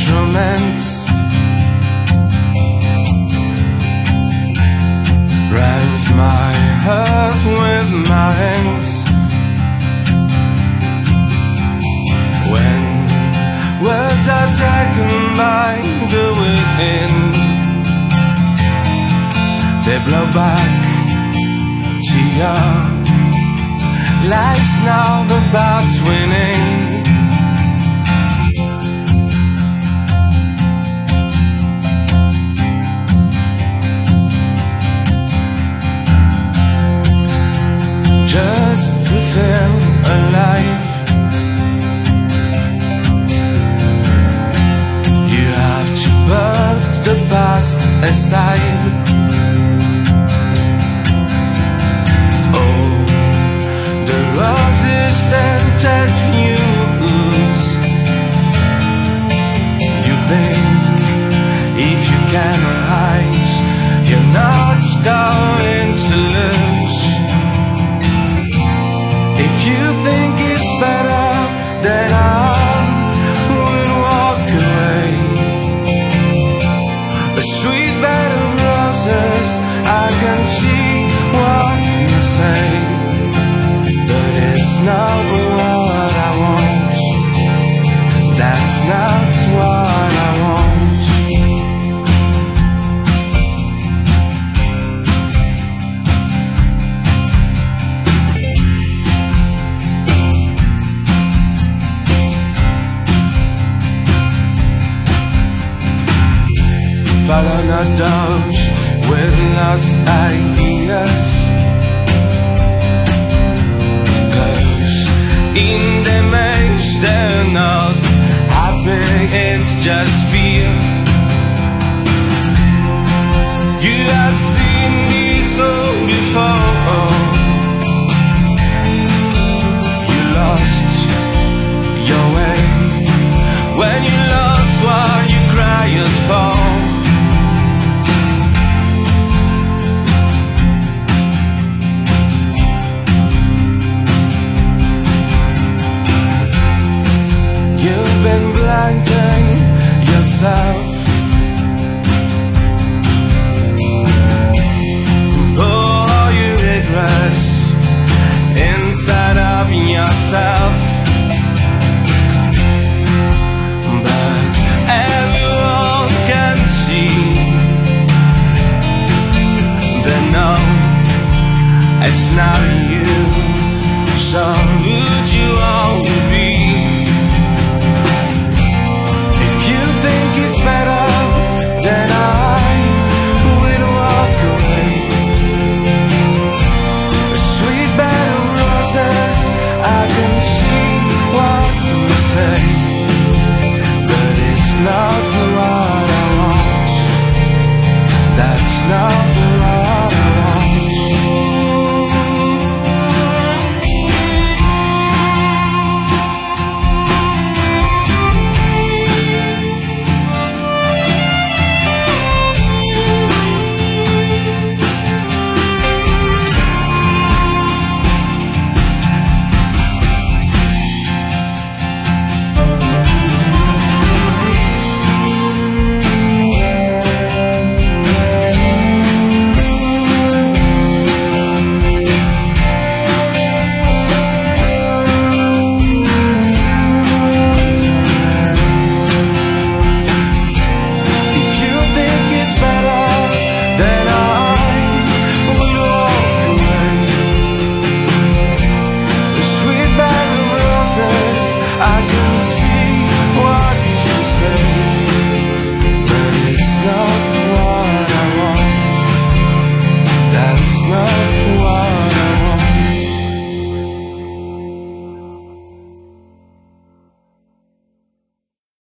instruments, rends my heart with my hands. When words are taken by the wind, they blow back to you like snow about winning. Just to feel alive, you have to put the past aside. Oh, the roses tinted views. You think if you can rise, you're not going to lose. If you think it's better, then I would walk away. A sweet bed of roses, I can see what you say, but it's not what I want. That's not what I want. Follow not those with lost ideas, 'cause in the maze they're not happy, it's just fear. You have seen these all before. You lost your way when you lost what you cried for. You've been blinding yourself. Pour your regrets inside of yourself.